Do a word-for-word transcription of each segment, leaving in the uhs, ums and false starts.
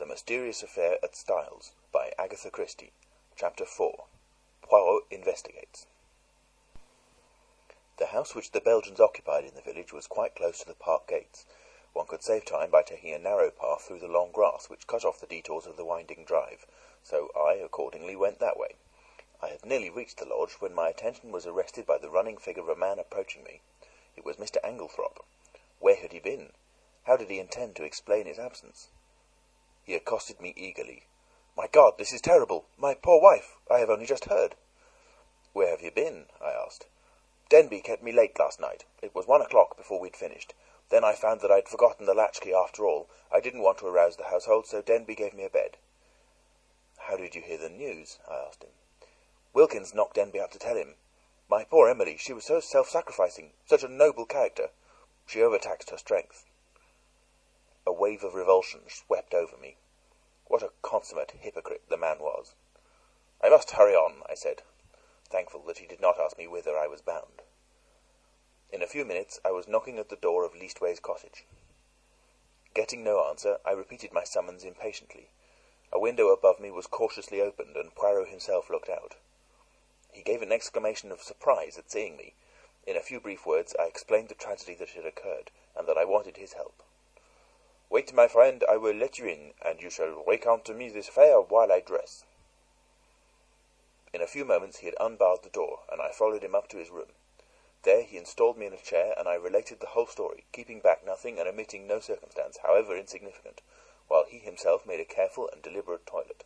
Mysterious Affair at Styles, by Agatha Christie. Chapter four. Poirot Investigates. The house which the Belgians occupied in the village was quite close to the park gates. One could save time by taking a narrow path through the long grass which cut off the detours of the winding drive, so I accordingly went that way. I had nearly reached the lodge when my attention was arrested by the running figure of a man approaching me. It was Mister Engelthrop. Where had he been? How did he intend to explain his absence? He accosted me eagerly. "My God, this is terrible! My poor wife! I have only just heard." "Where have you been?" I asked. "Denby kept me late last night. It was one o'clock before we'd finished. Then I found that I'd forgotten the latchkey after all. I didn't want to arouse the household, so Denby gave me a bed." "How did you hear the news?" I asked him. "Wilkins knocked Denby up to tell him. My poor Emily, she was so self-sacrificing, such a noble character. She overtaxed her strength." A wave of revulsion swept over me. What a consummate hypocrite the man was. "I must hurry on," I said, thankful that he did not ask me whither I was bound. In a few minutes I was knocking at the door of Leastways Cottage. Getting no answer, I repeated my summons impatiently. A window above me was cautiously opened, and Poirot himself looked out. He gave an exclamation of surprise at seeing me. In a few brief words I explained the tragedy that had occurred, and that I wanted his help. "Wait, my friend, I will let you in, and you shall recount to me this affair while I dress." In a few moments he had unbarred the door, and I followed him up to his room. There he installed me in a chair, and I related the whole story, keeping back nothing and omitting no circumstance, however insignificant, while he himself made a careful and deliberate toilet.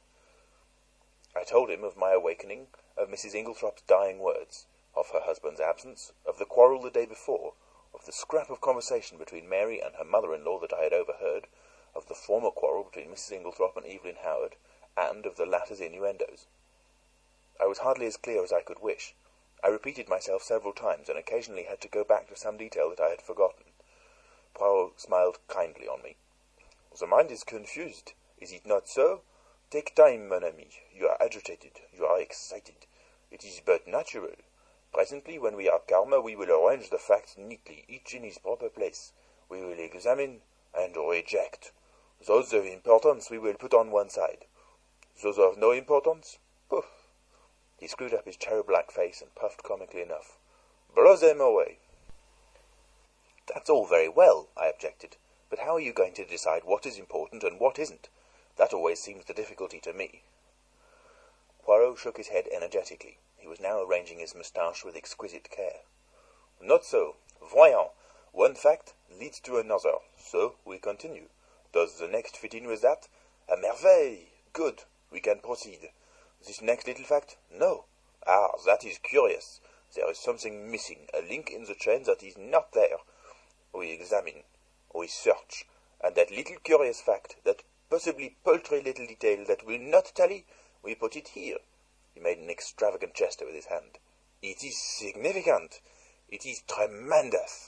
I told him of my awakening, of Missus Inglethrop's dying words, of her husband's absence, of the quarrel the day before, of the scrap of conversation between Mary and her mother-in-law that I had overheard, of the former quarrel between Missus Inglethorpe and Evelyn Howard, and of the latter's innuendos. I was hardly as clear as I could wish. I repeated myself several times, and occasionally had to go back to some detail that I had forgotten. Poirot smiled kindly on me. "The mind is confused, is it not so? Take time, mon ami. You are agitated, you are excited. It is but natural. Presently, when we are calmer, we will arrange the facts neatly, each in his proper place. We will examine and reject. Those of importance we will put on one side. Those of no importance, poof!" He screwed up his cherub-like face and puffed comically enough. "Blow them away." "That's all very well," I objected, "but how are you going to decide what is important and what isn't? That always seems the difficulty to me." Poirot shook his head energetically. He was now arranging his moustache with exquisite care. "Not so. Voyons. One fact leads to another. So we continue. Does the next fit in with that? A merveille! Good. We can proceed. This next little fact? No. Ah, that is curious. There is something missing, a link in the chain that is not there. We examine. We search. And that little curious fact, that possibly paltry little detail that will not tally, we put it here." He made an extravagant gesture with his hand. "It is significant. It is tremendous."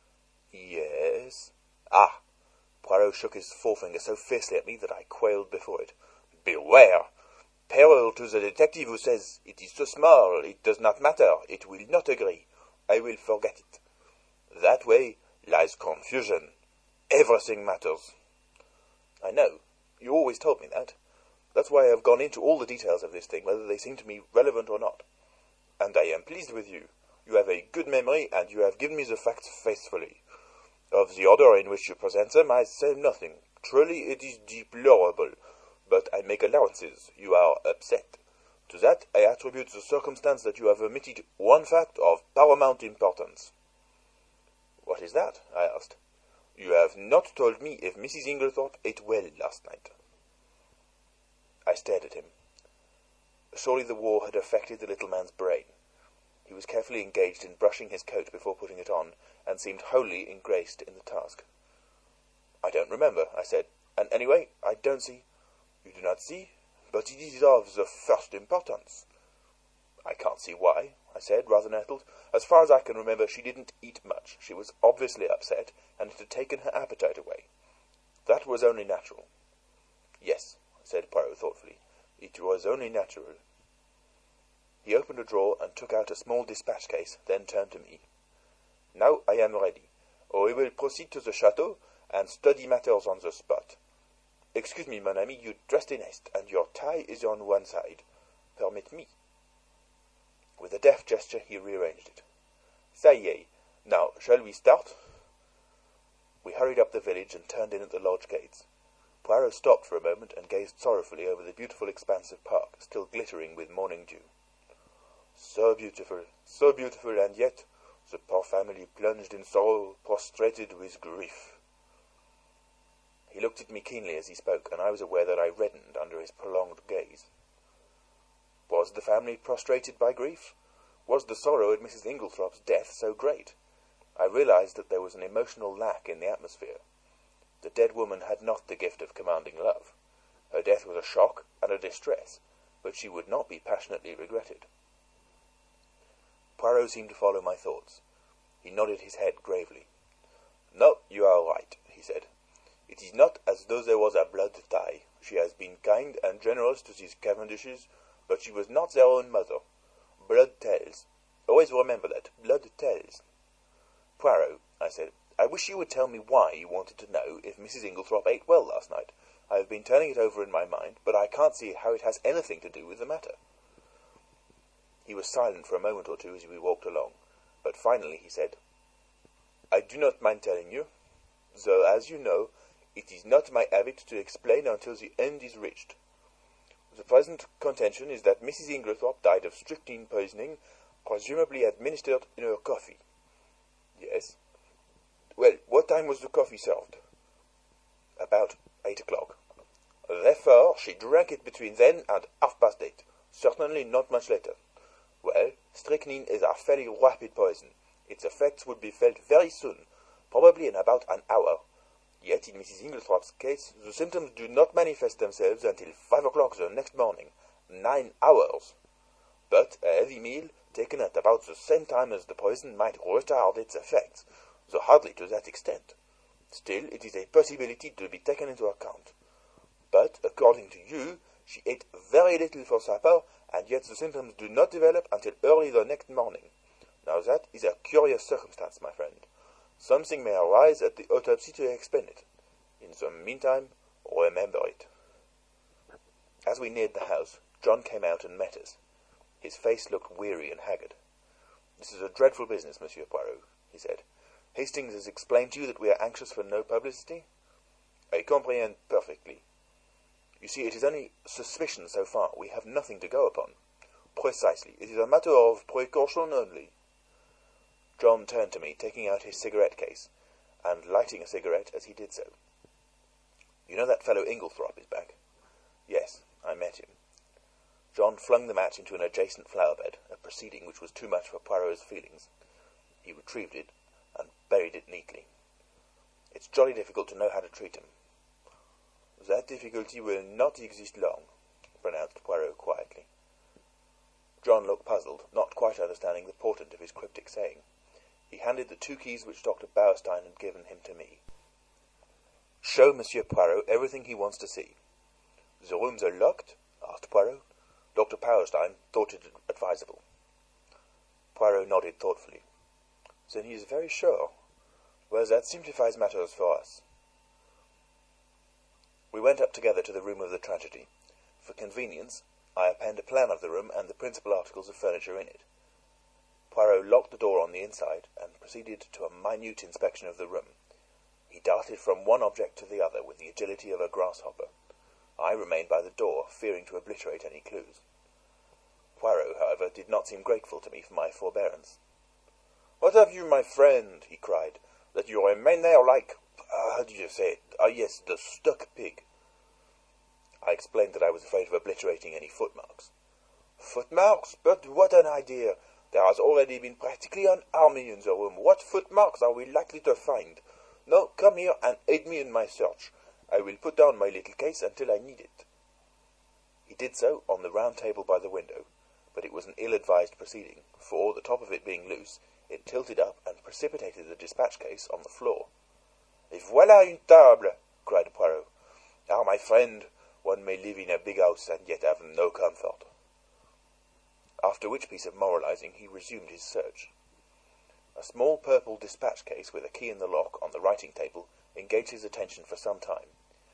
"Yes." "Ah!" Poirot shook his forefinger so fiercely at me that I quailed before it. "Beware! Peril to the detective who says, 'It is so small, it does not matter, it will not agree. I will forget it.' That way lies confusion. Everything matters." "I know. You always told me that. That's why I have gone into all the details of this thing, whether they seem to me relevant or not. And I am pleased with you. You have a good memory, and you have given me the facts faithfully. Of the order in which you present them, I say nothing. Truly, it is deplorable. But I make allowances. You are upset. To that I attribute the circumstance that you have omitted one fact of paramount importance." "What is that?" I asked. "You have not told me if Missus Inglethorpe ate well last night." I stared at him. Surely the war had affected the little man's brain. He was carefully engaged in brushing his coat before putting it on, and seemed wholly engrossed in the task. "I don't remember," I said, "and anyway, I don't see—" "You do not see? But it is of the first importance." "I can't see why," I said, rather nettled. "As far as I can remember, she didn't eat much. She was obviously upset, and it had taken her appetite away. That was only natural." "Yes," said Poirot thoughtfully, "it was only natural." He opened a drawer and took out a small dispatch case, then turned to me. "Now I am ready. We will proceed to the chateau, and study matters on the spot. Excuse me, mon ami, you dressed in haste, and your tie is on one side. Permit me." With a deft gesture he rearranged it. "Ça y est. Now, shall we start?" We hurried up the village and turned in at the lodge gates. Poirot stopped for a moment and gazed sorrowfully over the beautiful expanse of park, still glittering with morning dew. "So beautiful, so beautiful, and yet the poor family plunged in sorrow, prostrated with grief." He looked at me keenly as he spoke, and I was aware that I reddened under his prolonged gaze. Was the family prostrated by grief? Was the sorrow at Missus Inglethorpe's death so great? I realized that there was an emotional lack in the atmosphere. The dead woman had not the gift of commanding love. Her death was a shock and a distress, but she would not be passionately regretted. Poirot seemed to follow my thoughts. He nodded his head gravely. "No, you are right," he said. "It is not as though there was a blood tie. She has been kind and generous to these Cavendishes, but she was not their own mother. Blood tells. Always remember that. Blood tells." "Poirot," I said, "I wish you would tell me why you wanted to know if Missus Inglethorpe ate well last night. I have been turning it over in my mind, but I can't see how it has anything to do with the matter." He was silent for a moment or two as we walked along, but finally he said, "I do not mind telling you, though, as you know, it is not my habit to explain until the end is reached. The present contention is that Missus Inglethorpe died of strychnine poisoning, presumably administered in her coffee." "Yes." "Well, what time was the coffee served?" "About eight o'clock." "Therefore, she drank it between then and half past eight, certainly not much later. Well, strychnine is a fairly rapid poison. Its effects would be felt very soon, probably in about an hour. Yet in Missus Inglethorpe's case, the symptoms do not manifest themselves until five o'clock the next morning, nine hours. But a heavy meal, taken at about the same time as the poison, might retard its effects, though hardly to that extent. Still, it is a possibility to be taken into account. But, according to you, she ate very little for supper, and yet the symptoms do not develop until early the next morning. Now that is a curious circumstance, my friend. Something may arise at the autopsy to explain it. In the meantime, remember it." As we neared the house, John came out and met us. His face looked weary and haggard. "This is a dreadful business, Monsieur Poirot," he said. "Hastings has explained to you that we are anxious for no publicity?" "I comprehend perfectly." "You see, it is only suspicion so far. We have nothing to go upon." "Precisely. It is a matter of precaution only." John turned to me, taking out his cigarette case, and lighting a cigarette as he did so. "You know that fellow Inglethorpe is back?" "Yes, I met him." John flung the match into an adjacent flower bed, a proceeding which was too much for Poirot's feelings. He retrieved it and buried it neatly. "It's jolly difficult to know how to treat him." "That difficulty will not exist long," pronounced Poirot quietly. John looked puzzled, not quite understanding the portent of his cryptic saying. He handed the two keys which Doctor Bauerstein had given him to me. "Show Monsieur Poirot everything he wants to see." "The rooms are locked?" asked Poirot. Doctor Bauerstein thought it advisable. Poirot nodded thoughtfully. "Then he is very sure. Well, that simplifies matters for us." We went up together to the room of the tragedy. For convenience, I append a plan of the room and the principal articles of furniture in it. Poirot locked the door on the inside and proceeded to a minute inspection of the room. He darted from one object to the other with the agility of a grasshopper. I remained by the door, fearing to obliterate any clues. Poirot, however, did not seem grateful to me for my forbearance. "What have you, my friend?" he cried, "that you remain there like, uh, how do you say it? Ah, yes, the stuck pig." I explained that I was afraid of obliterating any footmarks. "Footmarks? But what an idea! There has already been practically an army in the room. What footmarks are we likely to find? No, come here and aid me in my search. I will put down my little case until I need it." He did so on the round table by the window, but it was an ill-advised proceeding, for, the top of it being loose, it tilted up and precipitated the dispatch case on the floor. "Et voilà une table!" cried Poirot. "Ah, my friend, one may live in a big house and yet have no comfort." After which piece of moralizing he resumed his search. A small purple dispatch case with a key in the lock on the writing table engaged his attention for some time. He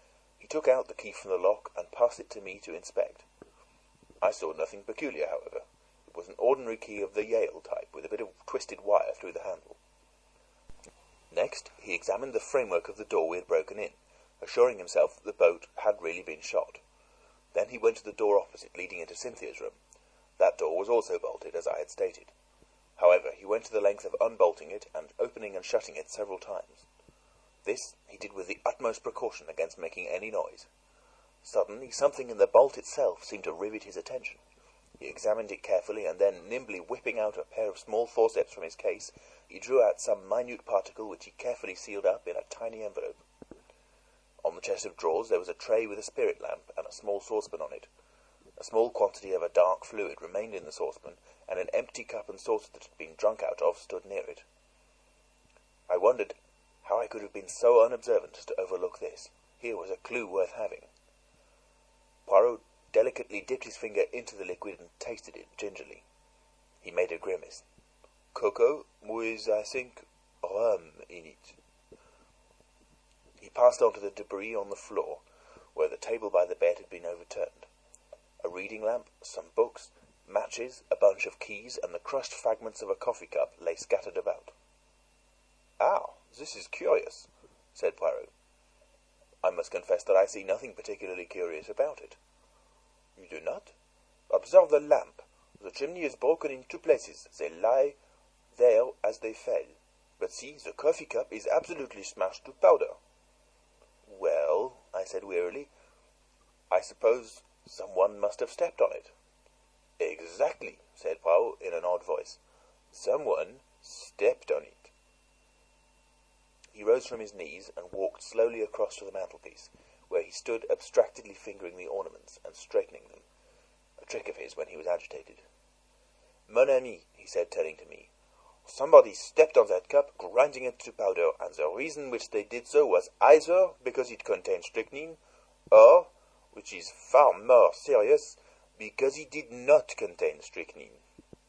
took out the key from the lock and passed it to me to inspect. I saw nothing peculiar, however. It was an ordinary key of the Yale type, with a bit of twisted wire through the handle. Next, he examined the framework of the door we had broken in, assuring himself that the bolt had really been shot. Then he went to the door opposite, leading into Cynthia's room. That door was also bolted, as I had stated. However, he went to the length of unbolting it and opening and shutting it several times. This he did with the utmost precaution against making any noise. Suddenly, something in the bolt itself seemed to rivet his attention. He examined it carefully, and then, nimbly whipping out a pair of small forceps from his case, he drew out some minute particle which he carefully sealed up in a tiny envelope. On the chest of drawers there was a tray with a spirit lamp and a small saucepan on it. A small quantity of a dark fluid remained in the saucepan, and an empty cup and saucer that had been drunk out of stood near it. I wondered how I could have been so unobservant as to overlook this. Here was a clue worth having. Poirot delicately dipped his finger into the liquid and tasted it gingerly. He made a grimace. Cocoa with, I think, rum in it. He passed on to the debris on the floor, where the table by the bed had been overturned. A reading lamp, some books, matches, a bunch of keys, and the crushed fragments of a coffee cup lay scattered about. "Ah, this is curious," said Poirot. "I must confess that I see nothing particularly curious about it." "You do not? Observe the lamp. The chimney is broken in two places. They lie there as they fell. But see, the coffee cup is absolutely smashed to powder." "Well," I said wearily, "I suppose someone must have stepped on it." "Exactly," said Poirot in an odd voice. "Someone stepped on it." He rose from his knees and walked slowly across to the mantelpiece, where he stood abstractedly fingering the ornaments and straightening them, a trick of his when he was agitated. "Mon ami," he said, turning to me, "somebody stepped on that cup, grinding it to powder, and the reason which they did so was either because it contained strychnine, or, which is far more serious, because it did not contain strychnine."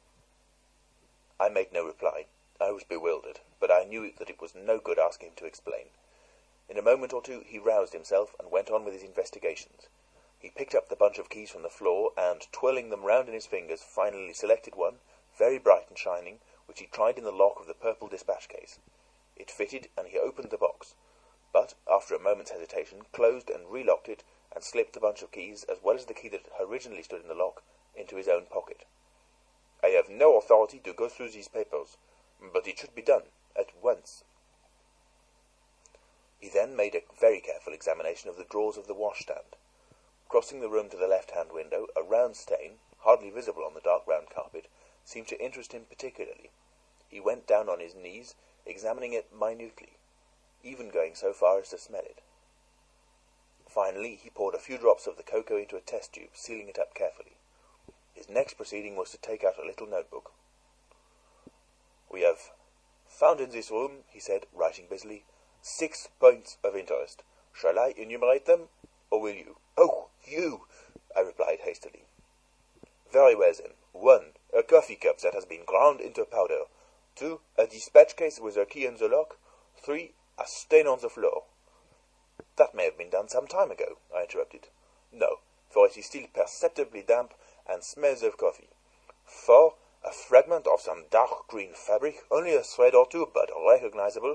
I made no reply. I was bewildered, but I knew that it was no good asking him to explain. In a moment or two he roused himself and went on with his investigations. He picked up the bunch of keys from the floor, and, twirling them round in his fingers, finally selected one, very bright and shining, which he tried in the lock of the purple dispatch case. It fitted, and he opened the box, but, after a moment's hesitation, closed and relocked it, and slipped the bunch of keys, as well as the key that originally stood in the lock, into his own pocket. "I have no authority to go through these papers, but it should be done at once." He then made a very careful examination of the drawers of the washstand. Crossing the room to the left-hand window, a round stain, hardly visible on the dark brown carpet, seemed to interest him particularly. He went down on his knees, examining it minutely, even going so far as to smell it. Finally, he poured a few drops of the cocoa into a test tube, sealing it up carefully. His next proceeding was to take out a little notebook. "We have found in this room," he said, writing busily, "six points of interest. Shall I enumerate them, or will you?" "Oh, you!" I replied hastily. "Very well, then. One, a coffee cup that has been ground into powder. Two, a dispatch case with a key in the lock. Three, a stain on the floor." "That may have been done some time ago," I interrupted. "No, for it is still perceptibly damp and smells of coffee. Four, a fragment of some dark green fabric, only a thread or two, but recognizable."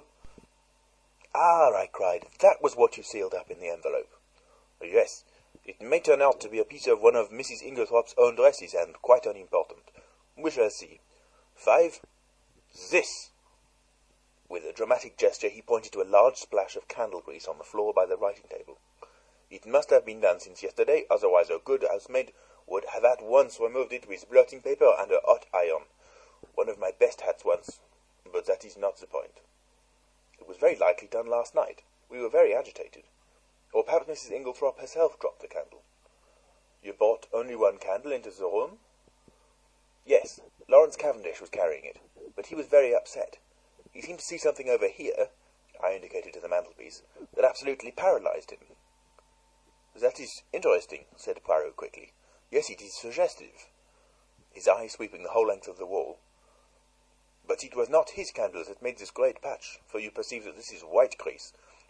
"Ah!" I cried, "that was what you sealed up in the envelope." "Yes, it may turn out to be a piece of one of Missus Inglethorpe's own dresses, and quite unimportant. We shall see. Five, this." With a dramatic gesture, he pointed to a large splash of candle grease on the floor by the writing table. "It must have been done since yesterday, otherwise a good housemaid would have at once removed it with blotting paper and a hot iron. One of my best hats once, but that is not the point. It was very likely done last night. We were very agitated. Or perhaps Missus Inglethorpe herself dropped the candle." "You brought only one candle into the room?" "Yes, Lawrence Cavendish was carrying it, but he was very upset. He seemed to see something over here," I indicated to the mantelpiece, "that absolutely paralyzed him." "That is interesting," said Poirot quickly. "Yes, it is suggestive," his eye sweeping the whole length of the wall. "But it was not his candle that made this great patch, for you perceive that this is white grease,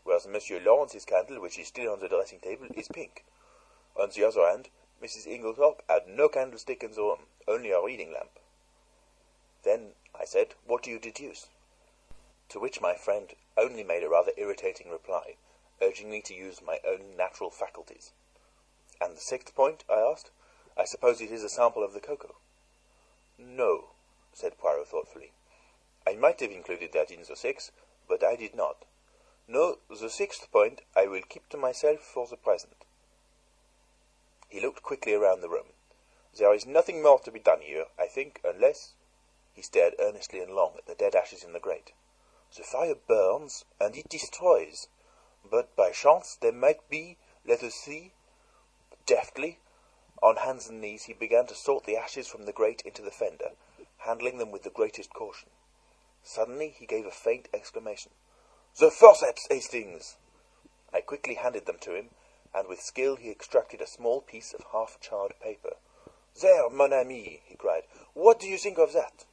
whereas Monsieur Lawrence's candle, which is still on the dressing-table, is pink. On the other hand, Missus Inglethorpe had no candlestick in the room, only a reading lamp." "Then," I said, "what do you deduce?" To which my friend only made a rather irritating reply, urging me to use my own natural faculties. "And the sixth point?" I asked. "I suppose it is a sample of the cocoa." "No," said Poirot thoughtfully. "I might have included that in the sixth, but I did not. No, the sixth point I will keep to myself for the present." He looked quickly around the room. "There is nothing more to be done here, I think, unless—" He stared earnestly and long at the dead ashes in the grate. "The fire burns, and it destroys. But by chance there might be, let us see—" Deftly, on hands and knees, he began to sort the ashes from the grate into the fender, handling them with the greatest caution. Suddenly he gave a faint exclamation. "The forceps, Hastings!" I quickly handed them to him, and with skill he extracted a small piece of half-charred paper. "There, mon ami!" he cried. "What do you think of that?"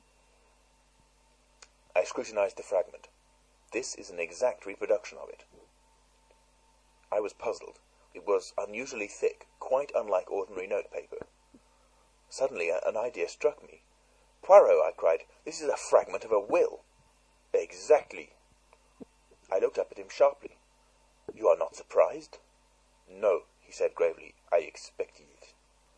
I scrutinized the fragment. This is an exact reproduction of it. I was puzzled. It was unusually thick, quite unlike ordinary notepaper. Suddenly an idea struck me. "Poirot," I cried, "this is a fragment of a will." "Exactly." I looked up at him sharply. "You are not surprised?" "No," he said gravely. "I expected it."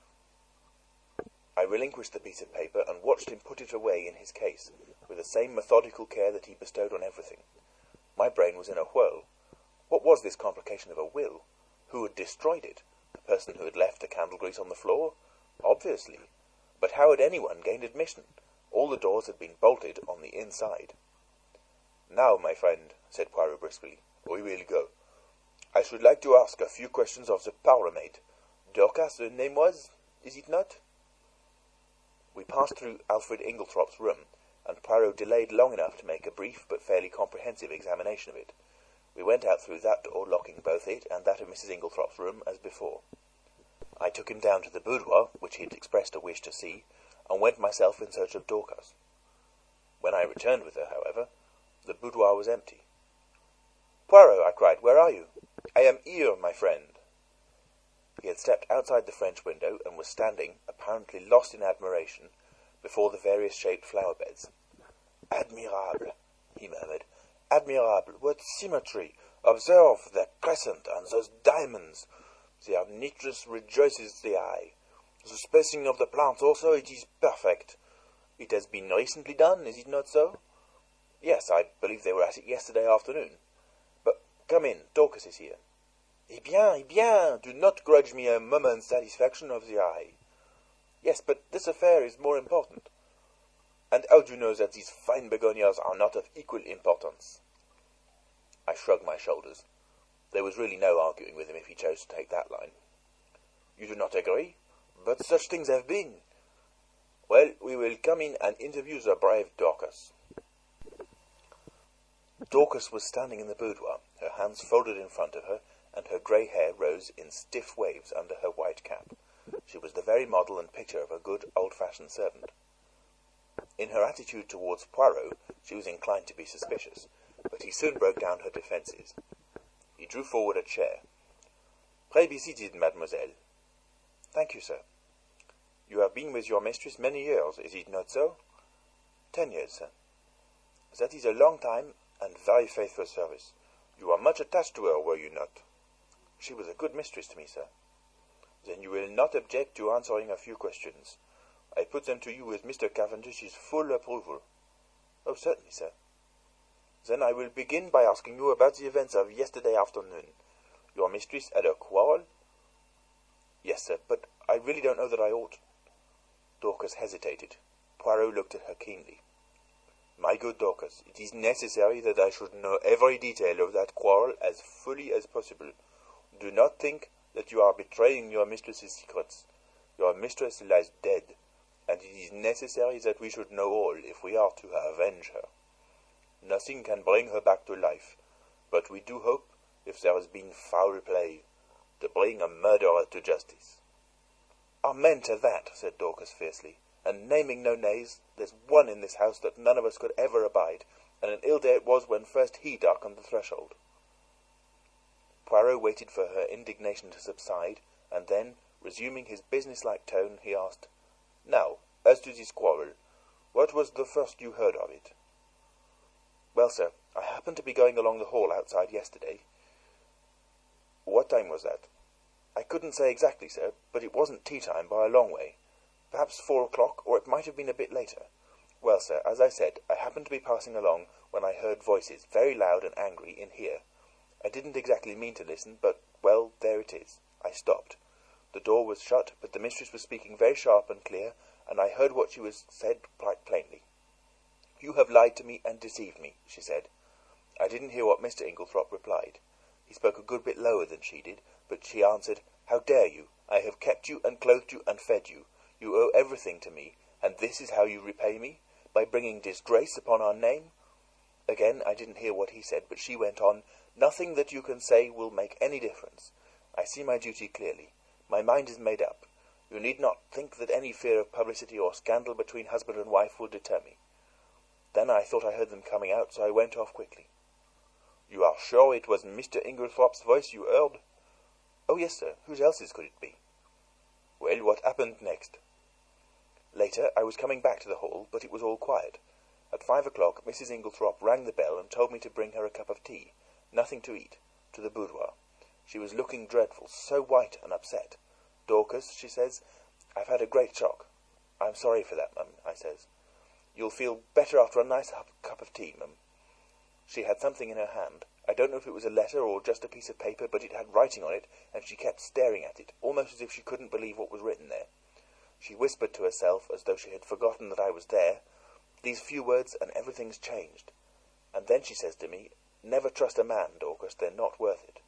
I relinquished the piece of paper and watched him put it away in his case, with the same methodical care that he bestowed on everything. My brain was in a whirl. What was this complication of a will? Who had destroyed it? The person who had left the candle grease on the floor? Obviously. But how had anyone gained admission? All the doors had been bolted on the inside. "Now, my friend," said Poirot briskly, "we will go. I should like to ask a few questions of the parlour-maid. Dorcas, the name was, is it not?" We passed through Alfred Inglethorpe's room, and Poirot delayed long enough to make a brief but fairly comprehensive examination of it. We went out through that door, locking both it and that of Missus Inglethorpe's room as before. I took him down to the boudoir, which he had expressed a wish to see, and went myself in search of Dorcas. When I returned with her, however, the boudoir was empty. "Poirot," I cried, "where are you?" "I am here, my friend." He had stepped outside the French window, and was standing, apparently lost in admiration, before the various shaped flower beds. "Admirable!" he murmured. "Admirable! What symmetry! Observe the crescent and those diamonds! Their neatness rejoices the eye. The spacing of the plants also, it is perfect. It has been recently done, is it not so?" "Yes, I believe they were at it yesterday afternoon. But come in, Dorcas is here." "Eh bien, eh bien! Do not grudge me a moment's satisfaction of the eye." "Yes, but this affair is more important." "And how do you know that these fine begonias are not of equal importance?" I shrugged my shoulders. There was really no arguing with him if he chose to take that line. "You do not agree? But such things have been. Well, we will come in and interview the brave Dorcas." Dorcas was standing in the boudoir, her hands folded in front of her, and her grey hair rose in stiff waves under her white cap. She was the very model and picture of a good old-fashioned servant. In her attitude towards Poirot, she was inclined to be suspicious, but he soon broke down her defences. He drew forward a chair. "Pray be seated, mademoiselle." "Thank you, sir." "You have been with your mistress many years, is it not so?" "Ten years, sir." "That is a long time, and very faithful service. You were much attached to her, were you not?" "She was a good mistress to me, sir." "Then you will not object to answering a few questions. I put them to you with Mister Cavendish's full approval." "Oh, certainly, sir." "Then I will begin by asking you about the events of yesterday afternoon. Your mistress had a quarrel?" "Yes, sir, but I really don't know that I ought—" Dorcas hesitated. Poirot looked at her keenly. "My good Dorcas, it is necessary that I should know every detail of that quarrel as fully as possible. Do not think that you are betraying your mistress's secrets. Your mistress lies dead, and it is necessary that we should know all if we are to avenge her. Nothing can bring her back to life, but we do hope, if there has been foul play, to bring a murderer to justice." "Amen to that," said Dorcas fiercely, "and naming no names, there's one in this house that none of us could ever abide, and an ill day it was when first he darkened the threshold." Poirot waited for her indignation to subside, and then, resuming his businesslike tone, he asked, "Now, as to this quarrel, what was the first you heard of it?" "Well, sir, I happened to be going along the hall outside yesterday." "What time was that?" "I couldn't say exactly, sir, but it wasn't tea time by a long way. Perhaps four o'clock, or it might have been a bit later. Well, sir, as I said, I happened to be passing along when I heard voices, very loud and angry, in here. I didn't exactly mean to listen, but, well, there it is. I stopped. The door was shut, but the mistress was speaking very sharp and clear, and I heard what she was said quite plainly. 'You have lied to me and deceived me,' she said. I didn't hear what Mister Inglethorpe replied. He spoke a good bit lower than she did, but she answered, 'How dare you? I have kept you and clothed you and fed you. You owe everything to me, and this is how you repay me? By bringing disgrace upon our name?' Again I didn't hear what he said, but she went on, 'Nothing that you can say will make any difference. I see my duty clearly. My mind is made up. You need not think that any fear of publicity or scandal between husband and wife will deter me.' Then I thought I heard them coming out, so I went off quickly." "You are sure it was Mister Inglethorpe's voice you heard?" "Oh, yes, sir. Whose else's could it be?" "Well, what happened next?" "Later, I was coming back to the hall, but it was all quiet. At five o'clock, Missus Inglethorpe rang the bell and told me to bring her a cup of tea, nothing to eat, to the boudoir. She was looking dreadful, so white and upset. 'Dorcas,' she says, 'I've had a great shock.' 'I'm sorry for that, mum,' I says. 'You'll feel better after a nice cup of tea, mum.' She had something in her hand. I don't know if it was a letter or just a piece of paper, but it had writing on it, and she kept staring at it, almost as if she couldn't believe what was written there. She whispered to herself, as though she had forgotten that I was there, 'These few words, and everything's changed.' And then she says to me, 'Never trust a man, Dorcas, they're not worth it.'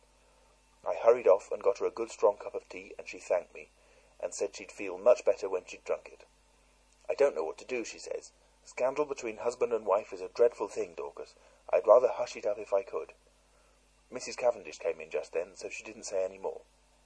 I hurried off and got her a good strong cup of tea, and she thanked me, and said she'd feel much better when she'd drunk it. 'I don't know what to do,' she says. 'Scandal between husband and wife is a dreadful thing, Dorcas. I'd rather hush it up if I could.' Missus Cavendish came in just then, so she didn't say any more."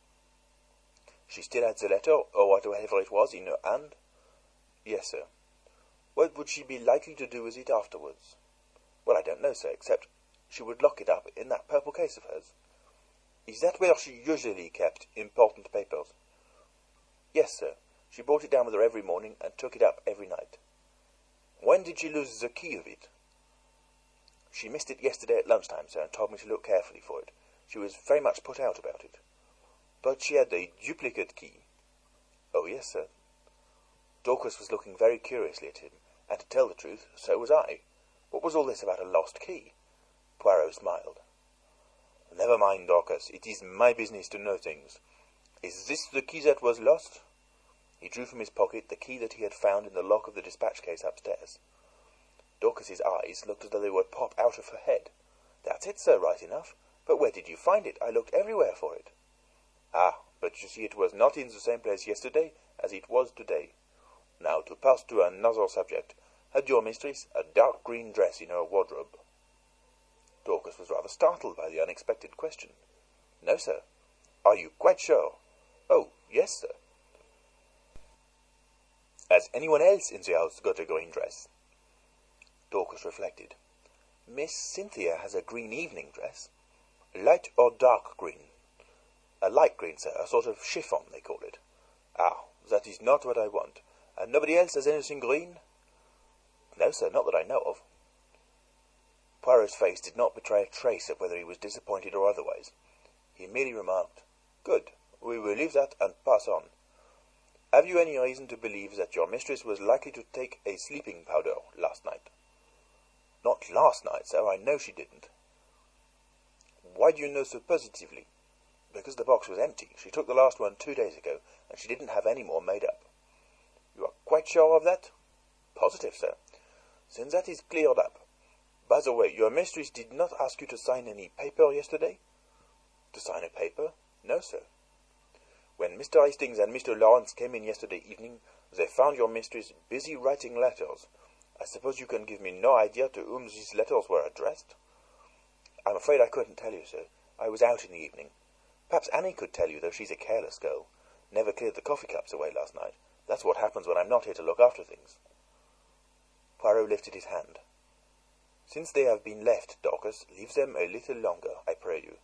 "She still had the letter, or whatever it was, in her hand?" "Yes, sir." "What would she be likely to do with it afterwards?" "Well, I don't know, sir, except she would lock it up in that purple case of hers." "Is that where she usually kept important papers?" "Yes, sir. She brought it down with her every morning, and took it up every night." "When did she lose the key of it?" "She missed it yesterday at lunchtime, sir, and told me to look carefully for it. She was very much put out about it." "But she had a duplicate key?" "Oh, yes, sir." Dorcas was looking very curiously at him, and to tell the truth, so was I. What was all this about a lost key? Poirot smiled. "Never mind, Dorcas. It is my business to know things. Is this the key that was lost?" He drew from his pocket the key that he had found in the lock of the dispatch case upstairs. Dorcas's eyes looked as though they would pop out of her head. "That's it, sir, right enough. But where did you find it? I looked everywhere for it." "Ah, but you see it was not in the same place yesterday as it was today. Now, to pass to another subject, had your mistress a dark green dress in her wardrobe?" Dorcas was rather startled by the unexpected question. "No, sir." "Are you quite sure?" "Oh, yes, sir." "Has anyone else in the house got a green dress?" Dorcas reflected. "Miss Cynthia has a green evening dress." "Light or dark green?" "A light green, sir, a sort of chiffon, they call it." "Ah, that is not what I want. And nobody else has anything green?" "No, sir, not that I know of." Poirot's face did not betray a trace of whether he was disappointed or otherwise. He merely remarked, "Good, we will leave that and pass on. Have you any reason to believe that your mistress was likely to take a sleeping powder last night?" "Not last night, sir. I know she didn't." "Why do you know so positively?" "Because the box was empty. She took the last one two days ago, and she didn't have any more made up." "You are quite sure of that?" "Positive, sir." "Then that is cleared up. By the way, your mistress did not ask you to sign any paper yesterday?" "To sign a paper? No, sir." "When Mister Hastings and Mister Lawrence came in yesterday evening, they found your mistress busy writing letters. I suppose you can give me no idea to whom these letters were addressed?" "I'm afraid I couldn't tell you, sir. I was out in the evening. Perhaps Annie could tell you, though she's a careless girl. Never cleared the coffee cups away last night. That's what happens when I'm not here to look after things." Poirot lifted his hand. "Since they have been left, Dorcas, leave them a little longer, I pray you.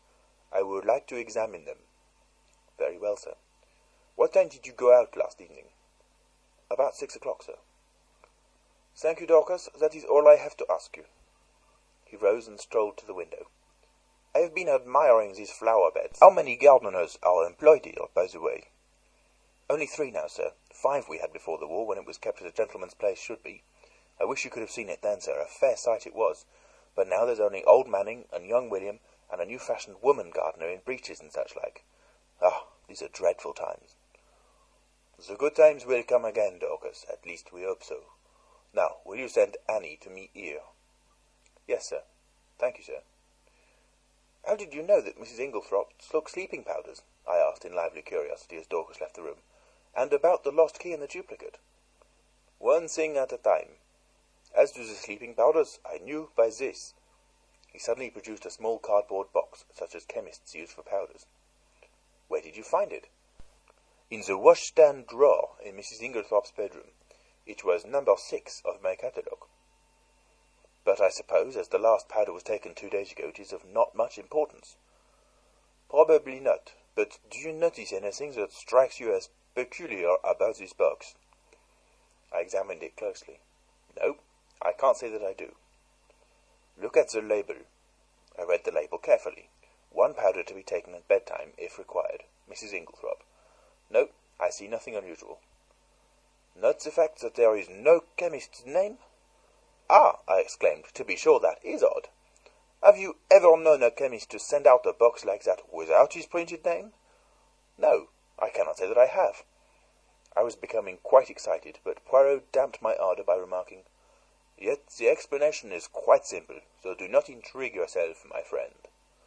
I would like to examine them." "Very well, sir." "What time did you go out last evening?" "About six o'clock, sir." "Thank you, Dorcas. That is all I have to ask you." He rose and strolled to the window. "I have been admiring these flower beds. How many gardeners are employed here, by the way?" "Only three now, sir. Five we had before the war, when it was kept as a gentleman's place should be. I wish you could have seen it then, sir. A fair sight it was. But now there's only old Manning and young William, and a new-fashioned woman gardener in breeches and such like. Ah, these are dreadful times." "The good times will come again, Dorcas. At least we hope so. Now, will you send Annie to me here?" "Yes, sir. Thank you, sir." "How did you know that Missus Inglethorpe took sleeping powders?" I asked in lively curiosity as Dorcas left the room. "And about the lost key and the duplicate?" "One thing at a time. As to the sleeping powders, I knew by this." He suddenly produced a small cardboard box, such as chemists use for powders. "Where did you find it?" "In the washstand drawer in Missus Inglethorpe's bedroom. It was number six of my catalogue." "But I suppose, as the last powder was taken two days ago, it is of not much importance." "Probably not. But do you notice anything that strikes you as peculiar about this box?" I examined it closely. "No, I can't say that I do." "Look at the label." I read the label carefully. "One powder to be taken at bedtime, if required. Missus Inglethorpe. No, I see nothing unusual." "Not the fact that there is no chemist's name?" "Ah!" I exclaimed, "to be sure, that is odd. Have you ever known a chemist to send out a box like that without his printed name?" "No, I cannot say that I have." I was becoming quite excited, but Poirot damped my ardor by remarking, "Yet the explanation is quite simple, so do not intrigue yourself, my friend."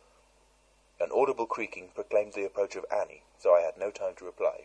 An audible creaking proclaimed the approach of Annie, so I had no time to reply.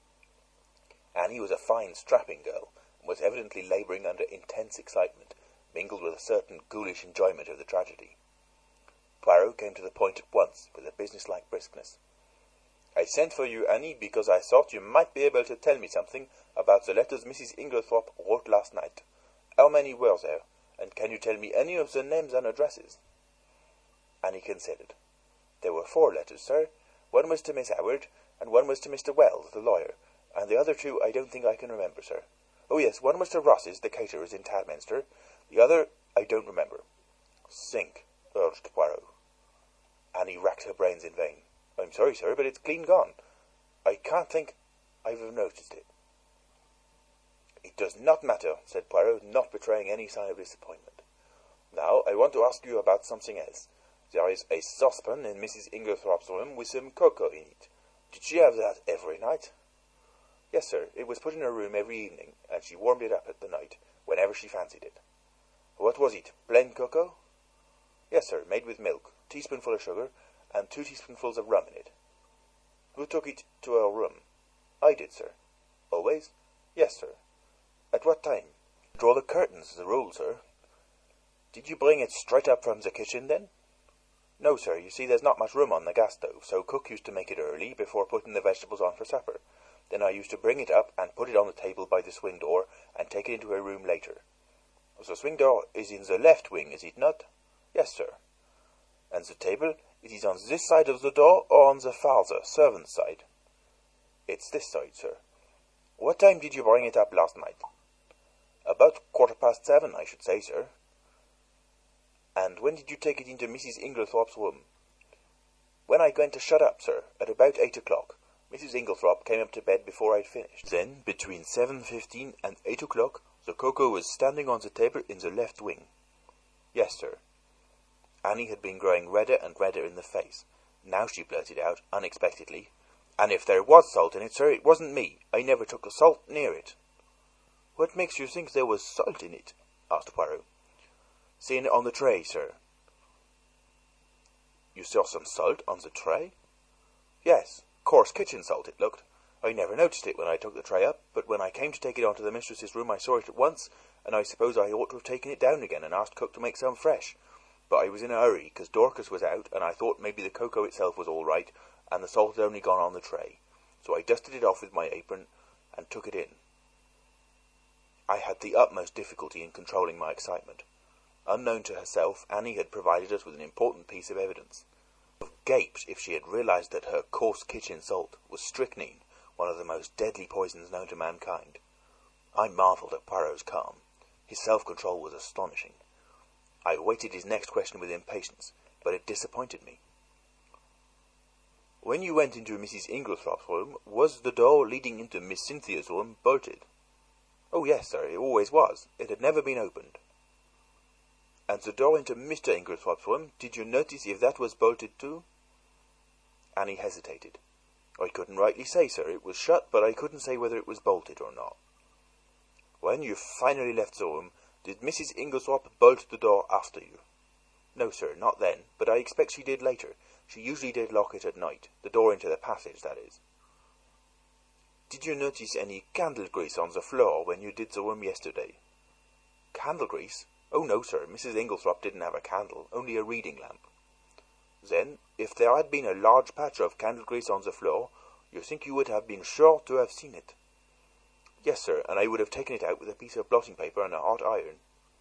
Annie was a fine, strapping girl, and was evidently laboring under intense excitement, mingled with a certain ghoulish enjoyment of the tragedy. Poirot came to the point at once, with a businesslike briskness. "I sent for you, Annie, because I thought you might be able to tell me something about the letters Missus Inglethorpe wrote last night. How many were there, and can you tell me any of the names and addresses?" Annie considered. "There were four letters, sir. One was to Miss Howard, and one was to Mister Wells, the lawyer, and the other two I don't think I can remember, sir. Oh, yes, one was to Ross's, the caterers in Tadminster. The other I don't remember." "Think," urged Poirot. Annie racked her brains in vain. "I'm sorry, sir, but it's clean gone. I can't think I've noticed it." "It does not matter," said Poirot, not betraying any sign of disappointment. "Now I want to ask you about something else. There is a saucepan in Missus Inglethorpe's room with some cocoa in it. Did she have that every night?" "Yes, sir. It was put in her room every evening, and she warmed it up at the night, whenever she fancied it." "What was it, plain cocoa?" "Yes, sir, made with milk, teaspoonful of sugar, and two teaspoonfuls of rum in it." "Who took it to her room?" "I did, sir." "Always?" "Yes, sir." "At what time?" "Draw the curtains, as a rule, sir." "Did you bring it straight up from the kitchen, then?" "No, sir. You see, there's not much room on the gas stove, so cook used to make it early, before putting the vegetables on for supper. Then I used to bring it up and put it on the table by the swing door, and take it into her room later." "The swing door is in the left wing, is it not?" "Yes, sir." "And the table, it is on this side of the door, or on the farther, servant's side?" "It's this side, sir." "What time did you bring it up last night?" "About quarter past seven, I should say, sir." "And when did you take it into Missus Inglethorpe's room?" "When I went to shut up, sir, at about eight o'clock. Missus Inglethorpe came up to bed before I'd finished." "Then, between seven fifteen and eight o'clock, the cocoa was standing on the table in the left wing?" "Yes, sir." Annie had been growing redder and redder in the face. Now she blurted out, unexpectedly, "And if there was salt in it, sir, it wasn't me. I never took the salt near it." "What makes you think there was salt in it?" asked Poirot. "Seen it on the tray, sir." "You saw some salt on the tray?" "Yes, coarse kitchen salt it looked. I never noticed it when I took the tray up, but when I came to take it on to the mistress's room I saw it at once, and I suppose I ought to have taken it down again and asked cook to make some fresh. But I was in a hurry, because Dorcas was out, and I thought maybe the cocoa itself was all right, and the salt had only gone on the tray. So I dusted it off with my apron, and took it in." I had the utmost difficulty in controlling my excitement. Unknown to herself, Annie had provided us with an important piece of evidence. Gaped if she had realized that her coarse kitchen salt was strychnine, one of the most deadly poisons known to mankind. I marveled at Poirot's calm. His self-control was astonishing. I awaited his next question with impatience, but it disappointed me. "When you went into Missus Inglethorpe's room, was the door leading into Miss Cynthia's room bolted?" "Oh, yes, sir, it always was. It had never been opened." "And the door into Mister Inglethorpe's room, did you notice if that was bolted too?" Annie hesitated. "I couldn't rightly say, sir. It was shut, but I couldn't say whether it was bolted or not." "When you finally left the room, did Missus Inglethorpe bolt the door after you?" "No, sir, not then, but I expect she did later. She usually did lock it at night, the door into the passage, that is." "Did you notice any candle grease on the floor when you did the room yesterday?" "Candle grease? Oh, no, sir. Missus Inglethorpe didn't have a candle, only a reading lamp." "Then, if there had been a large patch of candle grease on the floor, you think you would have been sure to have seen it?" "Yes, sir, and I would have taken it out with a piece of blotting paper and a hot iron."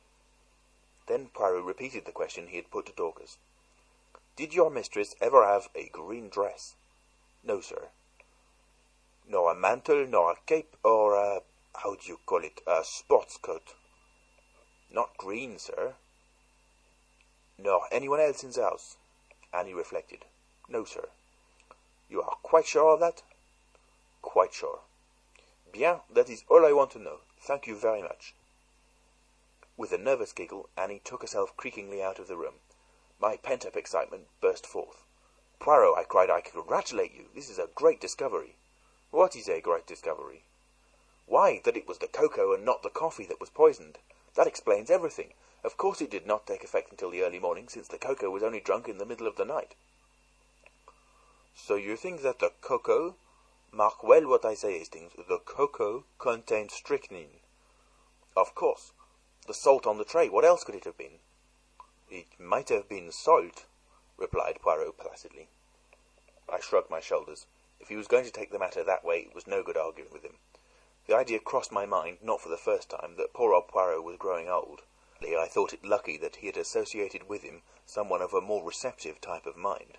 Then Poirot repeated the question he had put to Dorcas. "Did your mistress ever have a green dress?" "No, sir." "Nor a mantle, nor a cape, or a, how do you call it, a sports coat?" "Not green, sir." "Nor anyone else in the house?" Annie reflected. "No, sir." "You are quite sure of that?" "Quite sure." "Bien, that is all I want to know. Thank you very much." With a nervous giggle, Annie took herself creakingly out of the room. My pent-up excitement burst forth. "Poirot," I cried, "I congratulate you. This is a great discovery." "What is a great discovery?" "Why, that it was the cocoa and not the coffee that was poisoned. That explains everything. Of course it did not take effect until the early morning, since the cocoa was only drunk in the middle of the night." "So you think that the cocoa— Mark well what I say, Hastings, the cocoa contained strychnine." "Of course. The salt on the tray, what else could it have been?" "It might have been salt," replied Poirot placidly. I shrugged my shoulders. If he was going to take the matter that way, it was no good arguing with him. The idea crossed my mind, not for the first time, that poor old Poirot was growing old. I thought it lucky that he had associated with him someone of a more receptive type of mind.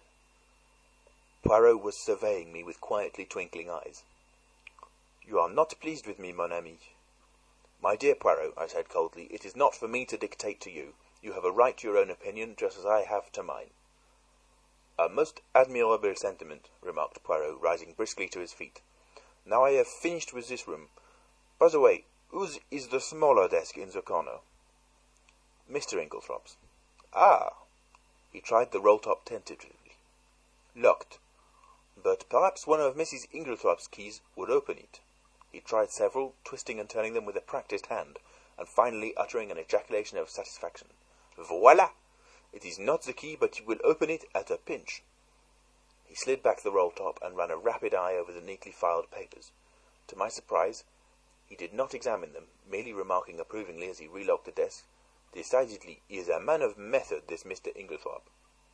Poirot was surveying me with quietly twinkling eyes. "You are not pleased with me, mon ami." "My dear Poirot," I said coldly, "it is not for me to dictate to you. You have a right to your own opinion, just as I have to mine." "A most admirable sentiment," remarked Poirot, rising briskly to his feet. "Now I have finished with this room. By the way, whose is the smaller desk in the corner?" "Mister Inglethorpe's." "Ah!" He tried the roll-top tentatively. "Locked. But perhaps one of Missus Inglethorpe's keys would open it." He tried several, twisting and turning them with a practised hand, and finally uttering an ejaculation of satisfaction. "Voila! It is not the key, but you will open it at a pinch." He slid back the roll-top and ran a rapid eye over the neatly filed papers. To my surprise, he did not examine them, merely remarking approvingly as he relocked the desk, "Decidedly, he is a man of method, this Mister Inglethorpe."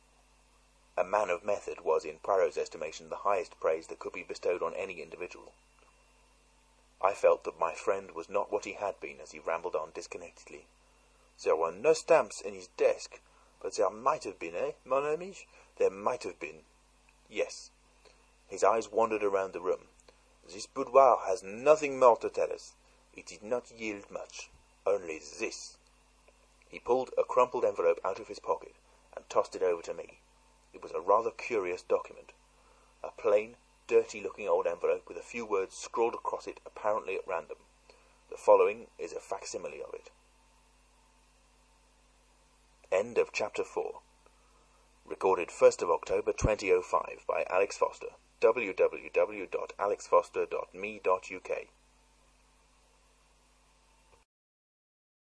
A man of method was, in Poirot's estimation, the highest praise that could be bestowed on any individual. I felt that my friend was not what he had been as he rambled on disconnectedly. "There were no stamps in his desk, but there might have been, eh, mon ami? There might have been." "Yes." His eyes wandered around the room. "This boudoir has nothing more to tell us. It did not yield much. Only this." He pulled a crumpled envelope out of his pocket and tossed it over to me. It was a rather curious document. A plain, dirty-looking old envelope with a few words scrawled across it apparently at random. The following is a facsimile of it. End of chapter four. Recorded first of October twenty oh five by Alex Foster. w w w dot alex foster dot me dot u k